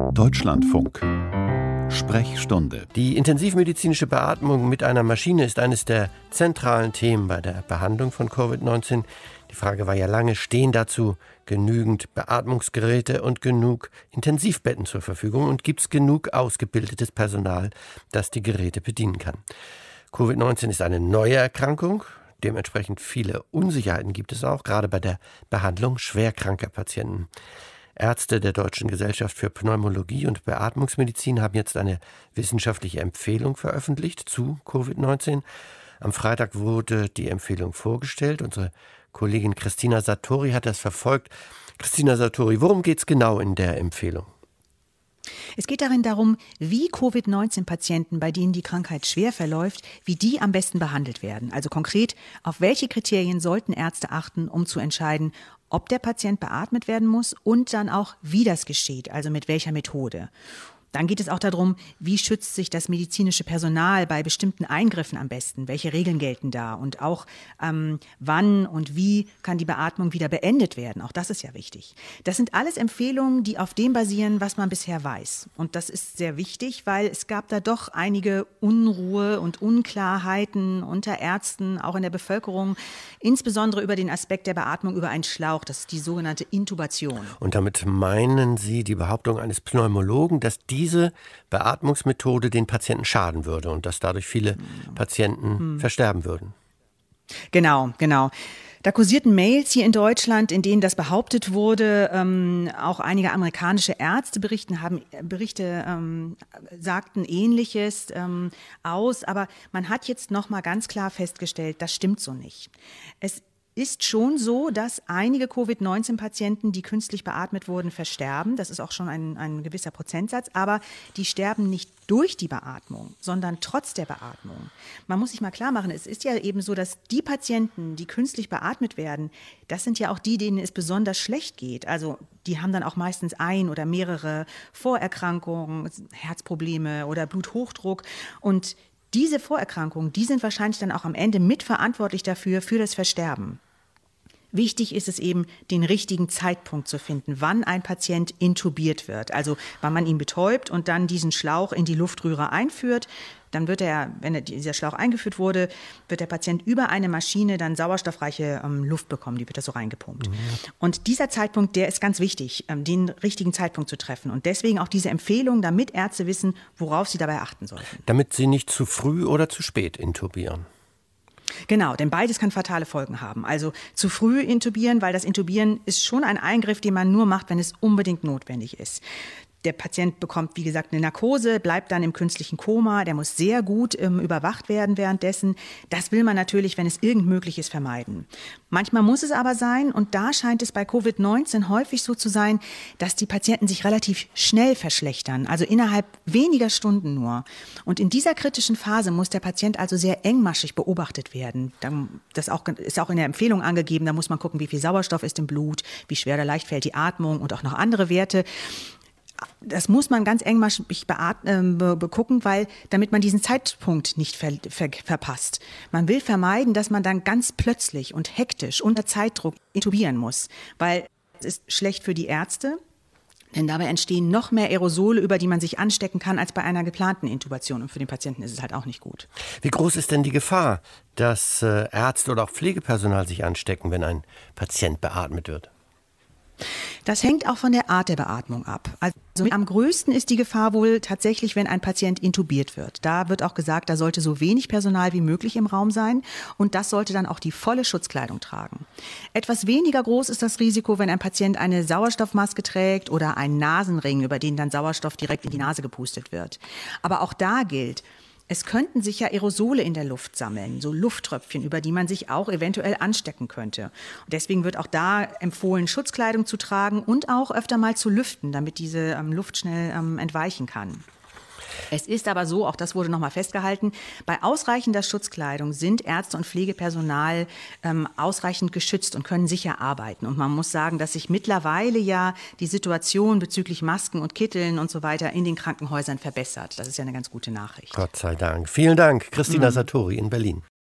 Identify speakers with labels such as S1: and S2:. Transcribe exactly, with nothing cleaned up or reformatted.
S1: Deutschlandfunk. Sprechstunde.
S2: Die intensivmedizinische Beatmung mit einer Maschine ist eines der zentralen Themen bei der Behandlung von Covid neunzehn. Die Frage war ja lange, stehen dazu genügend Beatmungsgeräte und genug Intensivbetten zur Verfügung und gibt es genug ausgebildetes Personal, das die Geräte bedienen kann? Covid neunzehn ist eine neue Erkrankung. Dementsprechend viele Unsicherheiten gibt es auch, gerade bei der Behandlung schwerkranker Patienten. Ärzte der Deutschen Gesellschaft für Pneumologie und Beatmungsmedizin haben jetzt eine wissenschaftliche Empfehlung veröffentlicht zu Covid neunzehn. Am Freitag wurde die Empfehlung vorgestellt. Unsere Kollegin Christina Sartori hat das verfolgt. Christina Sartori, worum geht es genau in der Empfehlung?
S3: Es geht darin darum, wie Covid neunzehn Patienten, bei denen die Krankheit schwer verläuft, wie die am besten behandelt werden. Also konkret, auf welche Kriterien sollten Ärzte achten, um zu entscheiden, ob der Patient beatmet werden muss und dann auch, wie das geschieht, also mit welcher Methode. Dann geht es auch darum, wie schützt sich das medizinische Personal bei bestimmten Eingriffen am besten? Welche Regeln gelten da? Und auch ähm, wann und wie kann die Beatmung wieder beendet werden? Auch das ist ja wichtig. Das sind alles Empfehlungen, die auf dem basieren, was man bisher weiß. Und das ist sehr wichtig, weil es gab da doch einige Unruhe und Unklarheiten unter Ärzten, auch in der Bevölkerung, insbesondere über den Aspekt der Beatmung über einen Schlauch. Das ist die sogenannte Intubation.
S2: Und damit meinen Sie die Behauptung eines Pneumologen, dass die diese Beatmungsmethode den Patienten schaden würde und dass dadurch viele Patienten hm. versterben würden.
S3: Genau, genau. Da kursierten Mails hier in Deutschland, in denen das behauptet wurde. Ähm, auch einige amerikanische Ärzte berichten, haben Berichte ähm, sagten Ähnliches ähm, aus. Aber man hat jetzt noch mal ganz klar festgestellt, das stimmt so nicht. Es ist schon so, dass einige Covid neunzehn Patienten, die künstlich beatmet wurden, versterben. Das ist auch schon ein, ein gewisser Prozentsatz. Aber die sterben nicht durch die Beatmung, sondern trotz der Beatmung. Man muss sich mal klar machen, es ist ja eben so, dass die Patienten, die künstlich beatmet werden, das sind ja auch die, denen es besonders schlecht geht. Also die haben dann auch meistens ein oder mehrere Vorerkrankungen, Herzprobleme oder Bluthochdruck. Und diese Vorerkrankungen, die sind wahrscheinlich dann auch am Ende mitverantwortlich dafür, für das Versterben. Wichtig ist es eben, den richtigen Zeitpunkt zu finden, wann ein Patient intubiert wird. Also wann man ihn betäubt und dann diesen Schlauch in die Luftröhre einführt. Dann wird er, wenn dieser Schlauch eingeführt wurde, wird der Patient über eine Maschine dann sauerstoffreiche ähm, Luft bekommen. Die wird da so reingepumpt. Mhm. Und dieser Zeitpunkt, der ist ganz wichtig, ähm, den richtigen Zeitpunkt zu treffen. Und deswegen auch diese Empfehlung, damit Ärzte wissen, worauf sie dabei achten sollten.
S2: Damit sie nicht zu früh oder zu spät intubieren.
S3: Genau, denn beides kann fatale Folgen haben. Also zu früh intubieren, weil das Intubieren ist schon ein Eingriff, den man nur macht, wenn es unbedingt notwendig ist. Der Patient bekommt, wie gesagt, eine Narkose, bleibt dann im künstlichen Koma. Der muss sehr gut ähm, überwacht werden währenddessen. Das will man natürlich, wenn es irgend möglich ist, vermeiden. Manchmal muss es aber sein, und da scheint es bei Covid neunzehn häufig so zu sein, dass die Patienten sich relativ schnell verschlechtern, also innerhalb weniger Stunden nur. Und in dieser kritischen Phase muss der Patient also sehr engmaschig beobachtet werden. Das auch, ist auch in der Empfehlung angegeben, da muss man gucken, wie viel Sauerstoff ist im Blut, wie schwer oder leicht fällt die Atmung und auch noch andere Werte. Das muss man ganz engmaschig begucken, be- weil damit man diesen Zeitpunkt nicht ver- ver- verpasst. Man will vermeiden, dass man dann ganz plötzlich und hektisch unter Zeitdruck intubieren muss, weil es ist schlecht für die Ärzte, denn dabei entstehen noch mehr Aerosole, über die man sich anstecken kann, als bei einer geplanten Intubation. Und für den Patienten ist es halt auch nicht gut.
S2: Wie groß ist denn die Gefahr, dass äh, Ärzte oder auch Pflegepersonal sich anstecken, wenn ein Patient beatmet wird?
S3: Das hängt auch von der Art der Beatmung ab. Also am größten ist die Gefahr wohl tatsächlich, wenn ein Patient intubiert wird. Da wird auch gesagt, da sollte so wenig Personal wie möglich im Raum sein und das sollte dann auch die volle Schutzkleidung tragen. Etwas weniger groß ist das Risiko, wenn ein Patient eine Sauerstoffmaske trägt oder einen Nasenring, über den dann Sauerstoff direkt in die Nase gepustet wird. Aber auch da gilt, es könnten sich ja Aerosole in der Luft sammeln, so Lufttröpfchen, über die man sich auch eventuell anstecken könnte. Und deswegen wird auch da empfohlen, Schutzkleidung zu tragen und auch öfter mal zu lüften, damit diese ähm, Luft schnell ähm, entweichen kann. Es ist aber so, auch das wurde nochmal festgehalten, bei ausreichender Schutzkleidung sind Ärzte und Pflegepersonal ähm, ausreichend geschützt und können sicher arbeiten. Und man muss sagen, dass sich mittlerweile ja die Situation bezüglich Masken und Kitteln und so weiter in den Krankenhäusern verbessert. Das ist ja eine ganz gute Nachricht.
S2: Gott sei Dank. Vielen Dank, Christina mhm. Sartori in Berlin.